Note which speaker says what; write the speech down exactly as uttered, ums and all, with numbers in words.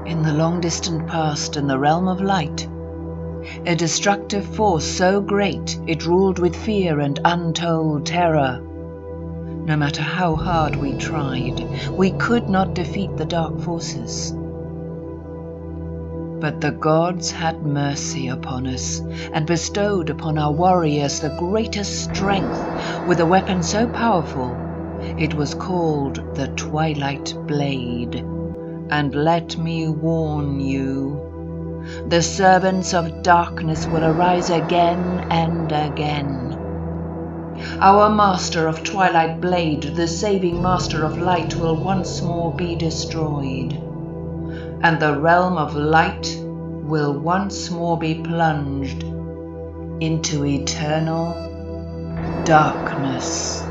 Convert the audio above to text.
Speaker 1: In the long-distant past, in the realm of light, a destructive force so great it ruled with fear and untold terror. No matter how hard we tried, we could not defeat the dark forces. But the gods had mercy upon us and bestowed upon our warriors the greatest strength with a weapon so powerful it was called the Twilight Blade. And let me warn you, the servants of darkness will arise again and again. Our master of Twilight Blade, the saving master of light, will once more be destroyed, and the realm of light will once more be plunged into eternal darkness.